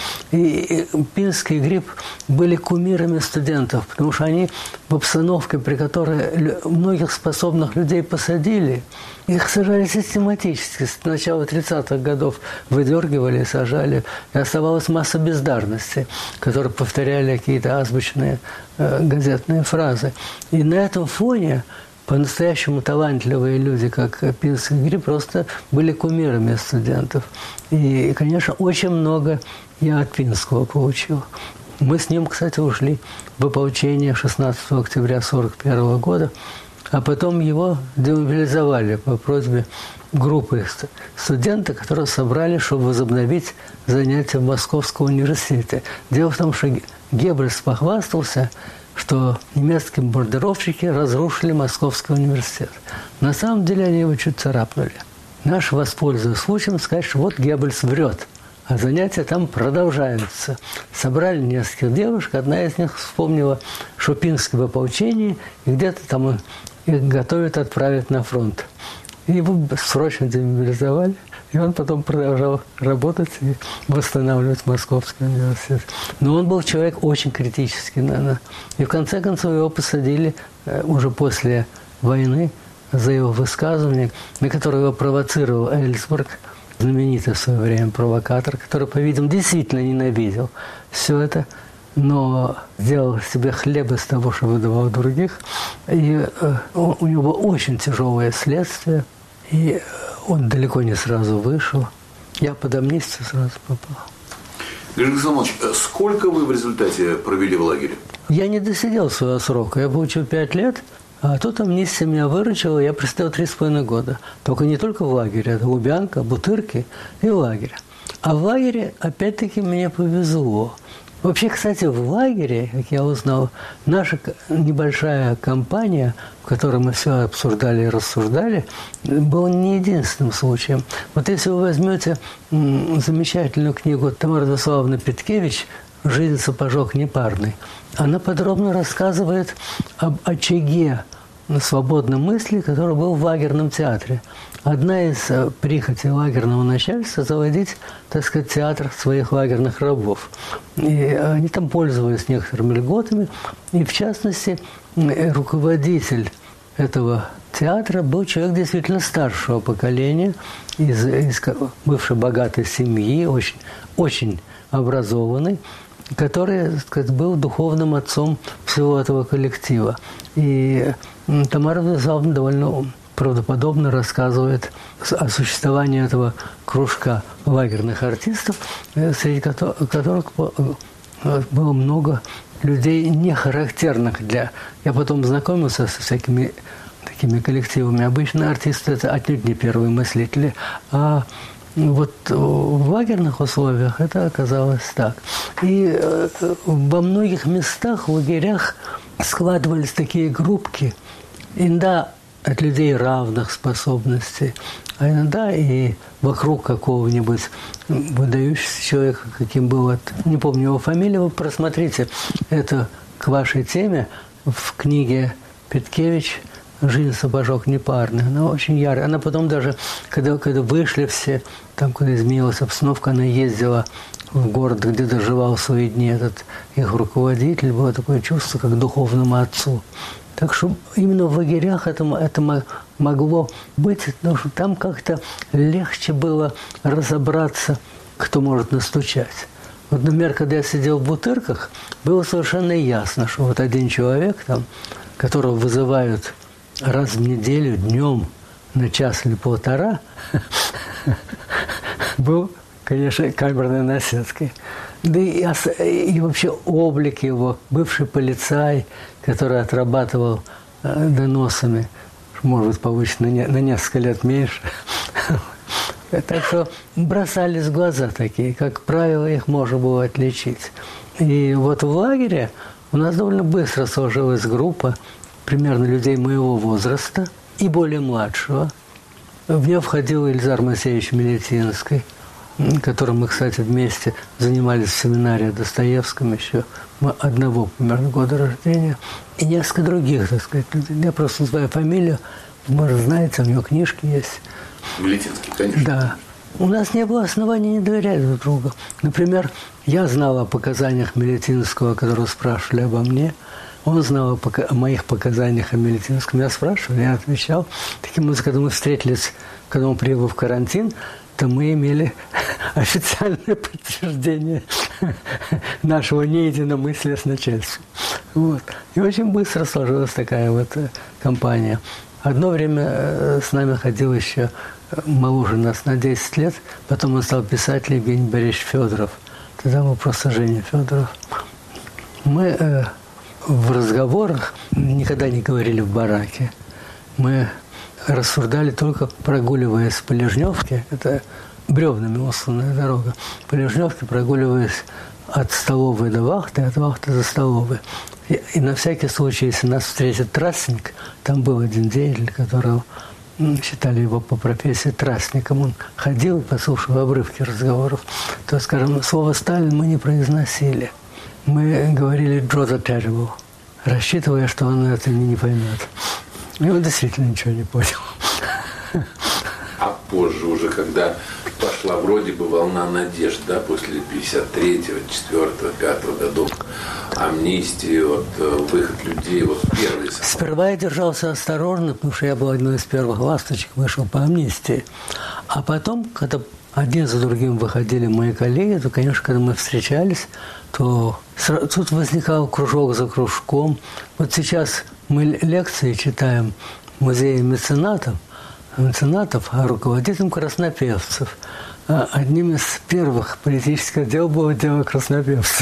И Пинский и Гриб были кумирами студентов, потому что они в обстановке, при которой многих способных людей посадили, их сажали систематически. С начала 30-х годов выдергивали, сажали. И оставалась масса бездарности, которые повторяли какие-то азбучные газетные фразы. И на этом фоне по-настоящему талантливые люди, как Пинский и Гриб, просто были кумирами студентов. И, конечно, очень много я от Пинского получил. Мы с ним, кстати, ушли в ополчение 16 октября 1941 года, а потом его демобилизовали по просьбе группы студентов, которые собрали, чтобы возобновить занятия в Московском университете. Дело в том, что Геббельс похвастался, что немецкие бомбардировщики разрушили Московский университет. На самом деле они его чуть царапнули. Наш воспользовался случаем сказать, что вот Геббельс врет, а занятия там продолжаются. Собрали нескольких девушек, одна из них вспомнила, что Пинский в ополчении, и где-то там их готовят отправить на фронт. И его срочно демобилизовали, и он потом продолжал работать и восстанавливать Московский университет. Но он был человек очень критический, наверное. И в конце концов его посадили уже после войны за его высказывание, на которое его провоцировал Эльсберг, знаменитый в свое время провокатор, который, по-видимому, действительно ненавидел все это, но сделал себе хлеб из того, что выдавал других. И у него было очень тяжелое следствие, и он далеко не сразу вышел. Я под амнистию сразу попал. Григорий Соломонович, сколько вы в результате провели в лагере? Я не досидел своего срока. Я получил 5 лет, а тут амнистия меня выручила, я просидел 3,5 года. Только не только в лагере, это Лубянка, Бутырки и лагерь. А в лагере, опять-таки, мне повезло. Вообще, кстати, в лагере, как я узнал, наша небольшая компания, в которой мы все обсуждали и рассуждали, была не единственным случаем. Вот если вы возьмете замечательную книгу Тамары Владиславовны Петкевич «Жизнь сапожок непарный», она подробно рассказывает об очаге свободной мысли, который был в лагерном театре. Одна из прихотей лагерного начальства – заводить, так сказать, театр своих лагерных рабов. И они там пользовались некоторыми льготами. И, в частности, руководитель этого театра был человек действительно старшего поколения, из бывшей богатой семьи, очень, очень образованный, который, так сказать, был духовным отцом всего этого коллектива. И Тамара Владиславовна довольно правдоподобно рассказывает о существовании этого кружка лагерных артистов, среди которых было много людей не характерных для... Я потом знакомился со всякими такими коллективами. Обычно артисты – это отнюдь не первые мыслители, а вот в лагерных условиях это оказалось так. И во многих местах, в лагерях складывались такие группки, иногда от людей равных способностей, а иногда и вокруг какого-нибудь выдающегося человека, каким был, вот, не помню его фамилию, вы просмотрите это к вашей теме в книге Петкевич «Жизнь сапожок непарный». Она очень яркая. Она потом даже, когда вышли все, там, когда изменилась обстановка, она ездила в город, где доживал свои дни этот их руководитель. Было такое чувство, как духовному отцу. Так что именно в лагерях это могло быть, потому что там как-то легче было разобраться, кто может настучать. Вот, например, когда я сидел в Бутырках, было совершенно ясно, что вот один человек, там, которого вызывают раз в неделю, днем, на час или полтора, был, конечно, камерной наседкой. Да и вообще облик его, бывший полицай, который отрабатывал доносами, может быть, повыше на несколько лет меньше. Так что бросались в глаза такие. Как правило, их можно было отличить. И вот в лагере у нас довольно быстро сложилась группа примерно людей моего возраста и более младшего. В нее входил Ильзар Моисеевич Мелетинский, которым мы, кстати, вместе занимались в семинаре о Достоевском еще одного примерно года рождения, и несколько других, так сказать, людей. Я просто называю фамилию, может, знаете, у него книжки есть. Мелетинский, конечно. Да. У нас не было оснований не доверять друг другу. Например, я знал о показаниях Мелетинского, которые спрашивали обо мне. Он знал о моих показаниях о Мелетинском. Я спрашивал, я отвечал. Таким образом, когда мы встретились, когда он приехал в карантин, то мы имели официальное подтверждение нашего неединомыслия с начальством. Вот. И очень быстро сложилась такая вот компания. Одно время с нами ходил еще моложе нас на 10 лет, потом он стал писателем Евгений Борисович Федоров. Тогда был просто Женя Федоров. Мы в разговорах никогда не говорили в бараке. Мы рассуждали только прогуливаясь по Лежневке, это бревнами усланная дорога, по Лежневке прогуливаясь от столовой до вахты, от вахты до столовой. И на всякий случай, если нас встретит трастник, там был один деятель, которого считали его по профессии трастником, он ходил и послушал обрывки разговоров, то, скажем, слово «Сталин» мы не произносили. Мы говорили «Джо the Terrible», рассчитывая, что он это не поймет. И он действительно ничего не понял. А позже уже, когда пошла вроде бы волна надежд, да, после 53-го, 4-го, 5-го годов, амнистии, вот, выход людей, вот первые. Сперва я держался осторожно, потому что я был одной из первых ласточек, вышел по амнистии. А потом, когда один за другим выходили мои коллеги, то, конечно, когда мы встречались, то тут возникал кружок за кружком. Вот сейчас мы лекции читаем в музее меценатов, а руководителем краснопевцев. Одним из первых политических дел было дело краснопевцев.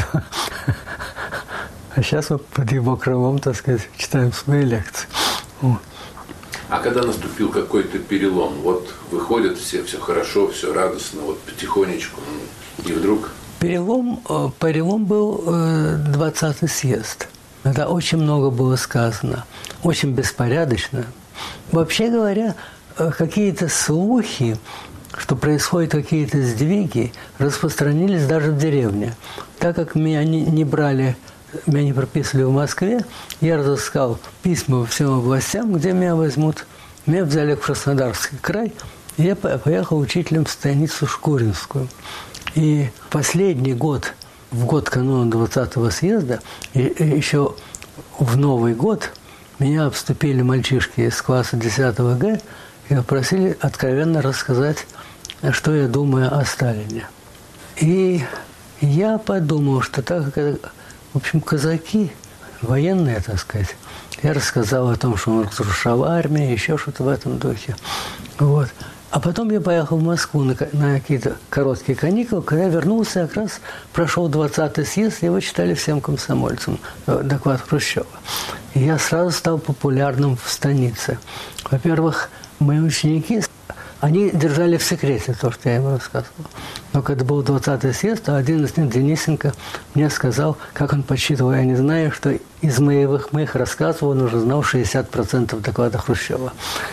А сейчас мы под его крылом, так сказать, читаем свои лекции. А когда наступил какой-то перелом, вот выходят все хорошо, все радостно, вот потихонечку, и вдруг... Перелом был 20-й съезд. Тогда очень много было сказано, очень беспорядочно. Вообще говоря, какие-то слухи, что происходят какие-то сдвиги, распространились даже в деревне. Так как меня не брали, меня не прописывали в Москве, я разыскал письма всем областям, где меня возьмут. Меня взяли в Краснодарский край, и я поехал учителем в станицу Шкуринскую. И последний год, в год кануна 20-го съезда, еще в Новый год меня обступили мальчишки из класса 10 Г и попросили откровенно рассказать, что я думаю о Сталине. И я подумал, что так как это, в общем, казаки, военные, так сказать, я рассказал о том, что он разрушал армию, еще что-то в этом духе. Вот. А потом я поехал в Москву на какие-то короткие каникулы. Когда я вернулся, как раз прошел 20-й съезд, его читали всем комсомольцам, доклад Хрущева. И я сразу стал популярным в станице. Во-первых, мои ученики, они держали в секрете то, что я им рассказывал. Но когда был 20-й съезд, то один из них, Денисенко, мне сказал, как он подсчитывал, я не знаю, что из моих рассказов он уже знал 60% доклада Хрущева.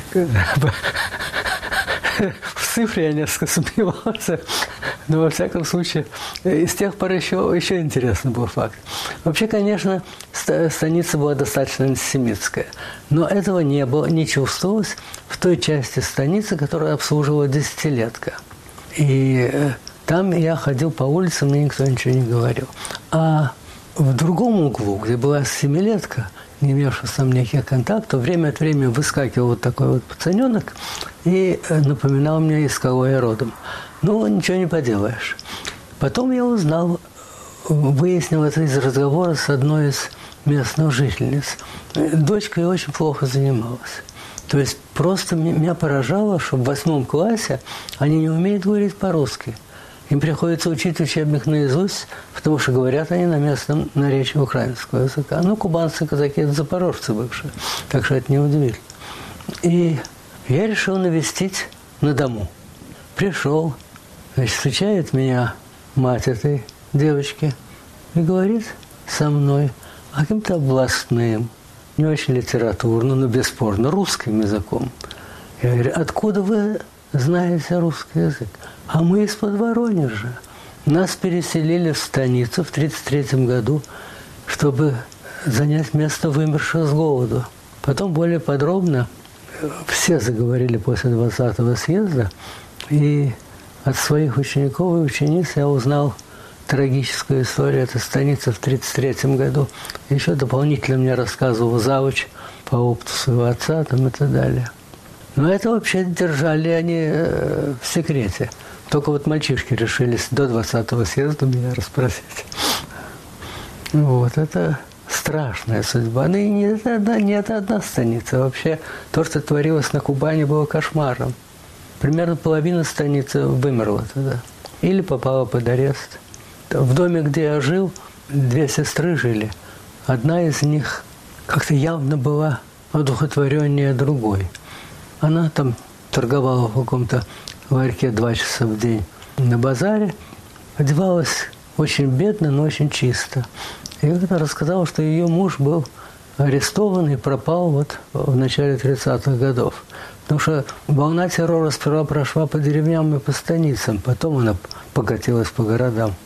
В цифре я несколько сомневался, но во всяком случае, и с тех пор еще интересный был факт. Вообще, конечно, станица была достаточно антисемитская, но этого не чувствовалось в той части станицы, которая обслуживала десятилетка. И там я ходил по улице, мне никто ничего не говорил. А в другом углу, где была семилетка, не имевший там никаких контактов, время от времени выскакивал вот такой вот пацаненок и напоминал мне, из кого я родом. Ну, ничего не поделаешь. Потом я узнал, выяснил это из разговора с одной из местных жительниц. Дочка ее очень плохо занималась. То есть просто меня поражало, что в 8 классе они не умеют говорить по-русски. Им приходится учить учебник наизусть, потому что говорят они на местном наречии украинского языка. Ну, кубанцы, казаки – это запорожцы бывшие, так что это не удивительно. И я решил навестить на дому. Пришел, значит, встречает меня мать этой девочки и говорит со мной каким-то областным, не очень литературным, но бесспорно русским языком. Я говорю, откуда вы знаете русский язык? А мы из-под Воронежа. Нас переселили в станицу в 1933 году, чтобы занять место вымерших с голоду. Потом более подробно все заговорили после 20-го съезда, и от своих учеников и учениц я узнал трагическую историю этой станицы в 1933 году. Еще дополнительно мне рассказывал завуч по опыту своего отца там, и так далее. Но это вообще держали они в секрете. Только вот мальчишки решились до 20-го съезда меня расспросить. Вот, это страшная судьба. Ну и не это одна станица. Вообще, то, что творилось на Кубани, было кошмаром. Примерно половина станицы вымерла тогда. Или попала под арест. В доме, где я жил, 2 сестры жили. Одна из них как-то явно была одухотвореннее другой. Она там торговала в каком-то ларьке 2 часа в день на базаре, одевалась очень бедно, но очень чисто. И как-то рассказала, что ее муж был арестован и пропал вот в начале 30-х годов. Потому что волна террора сперва прошла по деревням и по станицам, потом она покатилась по городам.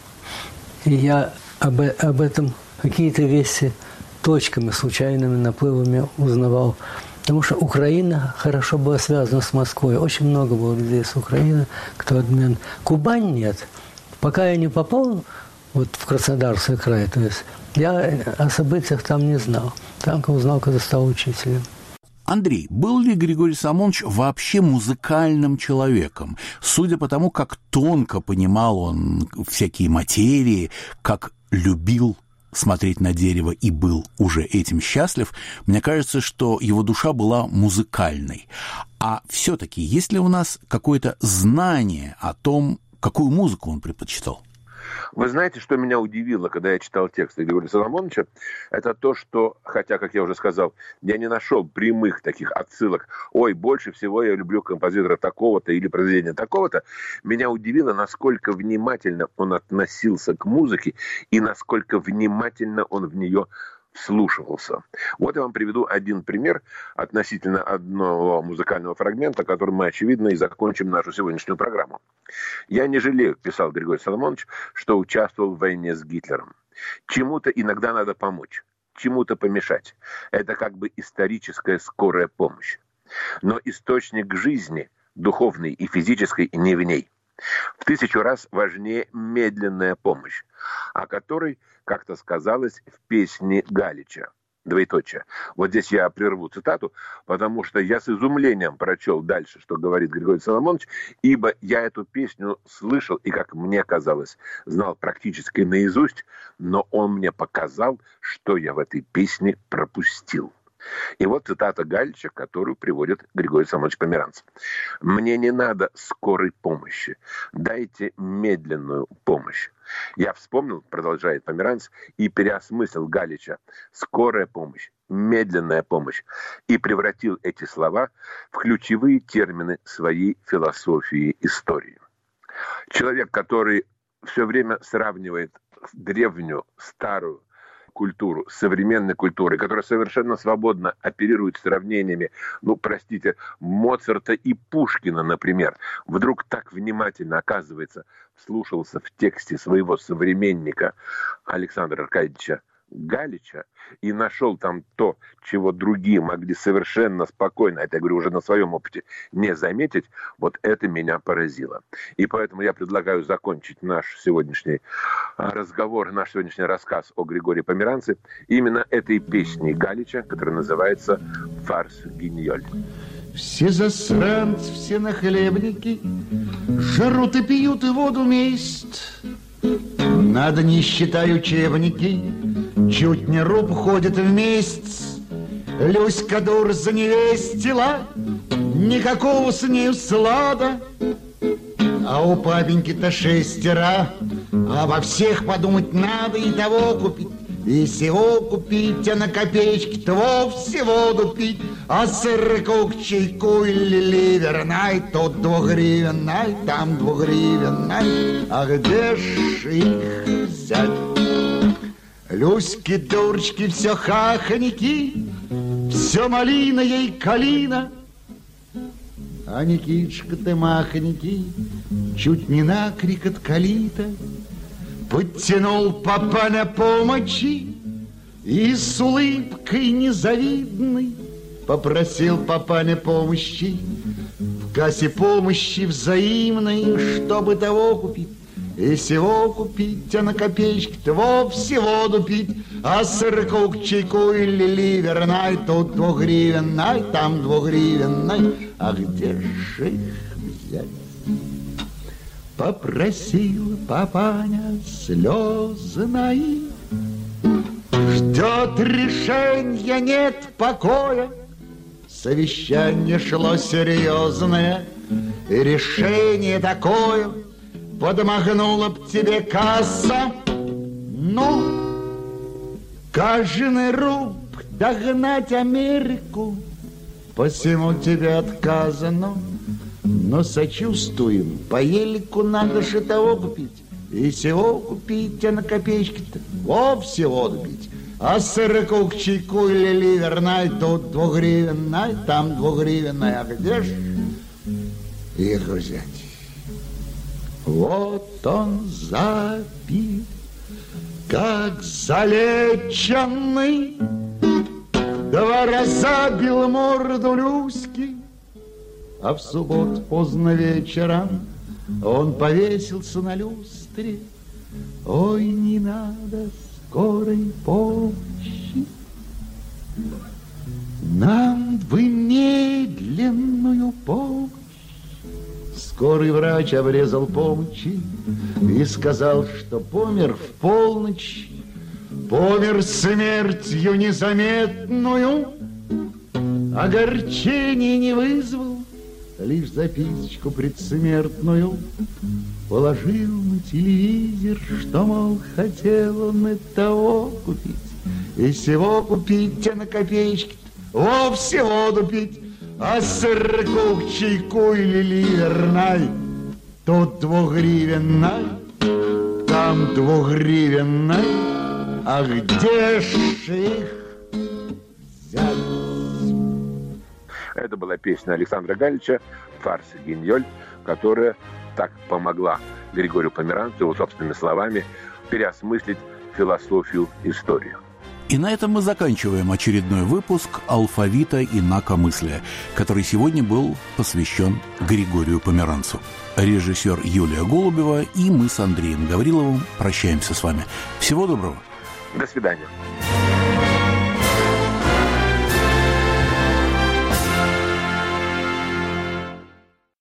И я об этом какие-то вещи точками, случайными наплывами узнавал. Потому что Украина хорошо была связана с Москвой. Очень много было людей с Украины, кто обмен. Кубань нет. Пока я не попал вот в Краснодарский край, то есть я о событиях там не знал. Там узнал, когда стал учителем. Андрей, был ли Григорий Соломонович вообще музыкальным человеком? Судя по тому, как тонко понимал он всякие материи, как любил смотреть на дерево и был уже этим счастлив, мне кажется, что его душа была музыкальной. А все-таки есть ли у нас какое-то знание о том, какую музыку он предпочитал? Вы знаете, что меня удивило, когда я читал тексты Григория Соломоновича? Это то, что, хотя, как я уже сказал, я не нашел прямых таких отсылок. Ой, больше всего я люблю композитора такого-то или произведения такого-то. Меня удивило, насколько внимательно он относился к музыке и насколько внимательно он в нее вслушивался. Вот я вам приведу один пример относительно одного музыкального фрагмента, которым мы, очевидно, и закончим нашу сегодняшнюю программу. «Я не жалею», — писал Григорий Соломонович, «что участвовал в войне с Гитлером. Чему-то иногда надо помочь, чему-то помешать. Это как бы историческая скорая помощь. Но источник жизни, духовной и физической, не в ней. В 1000 раз важнее медленная помощь, о которой как-то сказалось в песне Галича. Двоеточие. Вот здесь я прерву цитату, потому что я с изумлением прочел дальше, что говорит Григорий Соломонович, ибо я эту песню слышал и, как мне казалось, знал практически наизусть, но он мне показал, что я в этой песне пропустил. И вот цитата Галича, которую приводит Григорий Соломонович Померанцев. «Мне не надо скорой помощи, дайте медленную помощь». Я вспомнил, продолжает Померанцев, и переосмыслил Галича. Скорая помощь, медленная помощь, и превратил эти слова в ключевые термины своей философии истории. Человек, который все время сравнивает древнюю, старую культуру с современной культурой, которая совершенно свободно оперирует сравнениями, Моцарта и Пушкина, например, вдруг так внимательно, оказывается, вслушался в тексте своего современника Александра Аркадьевича Галича и нашел там то, чего другие могли совершенно спокойно, это я говорю уже на своем опыте, не заметить, вот это меня поразило. И поэтому я предлагаю закончить наш сегодняшний разговор, наш сегодняшний рассказ о Григории Померанце именно этой песней Галича, которая называется «Фарс Гиньоль». Все засранцы, все нахлебники жрут и пьют и воду месть. Надо, не считая учебники, чуть не руб ходит в месяц. Люська дур заневестила, никакого с нею слада. А у папеньки-то 6, обо всех подумать надо и того купить, и сего купить, а на копеечки того всего дупить. А сырку к чайку или ливерной, тут 2 гривенной, там 2 гривенной. А где ж их взять? Люськи, дурочки, все хахоньки, все малина ей калина. А Никитушка-то махонький чуть не накрик от калита подтянул папа на помощи и с улыбкой незавидной попросил папаня помощи. В кассе помощи взаимной, чтобы того купить и сего купить, а на копеечки того всего дупить. А сырку к чайку или ливерной, тут 2 гривенной, там 2 гривенной. А где ж их взять? Попросил папаня слезной, ждет решения, нет покоя. Совещание шло серьезное, и решение такое: подмахнула б тебе касса, каждый руб догнать Америку, посему тебе отказано. Но сочувствуем, по елику надо же того купить, и сего купить, а на копеечки-то всего купить. А сырку к чайку или ливерной, тут 2 гривенной, там 2 гривенной. А где ж их взять? Вот он забит, как залеченный, 2 раза бил морду Люськи, а в субботу поздно вечером он повесился на люстре. Ой, не надо скорой помощи, нам бы медленную помощь. Скорый врач обрезал помощи и сказал, что помер в полночь, помер смертью незаметную, огорчения не вызвал, лишь записочку предсмертную положил на телевизор, что, мол, хотел он и того купить, и сего купить, а на копеечки всего дупить. А сырку к чайку или ливерной, тут 2 гривенной, там 2 гривенной. А где ж их взять? Это была песня Александра Галича «Фарс Гиньоль», которая так помогла Григорию Померанцу его собственными словами переосмыслить философию истории. И на этом мы заканчиваем очередной выпуск «Алфавита инакомыслия», который сегодня был посвящен Григорию Померанцу. Режиссер Юлия Голубева и мы с Андреем Гавриловым прощаемся с вами. Всего доброго. До свидания.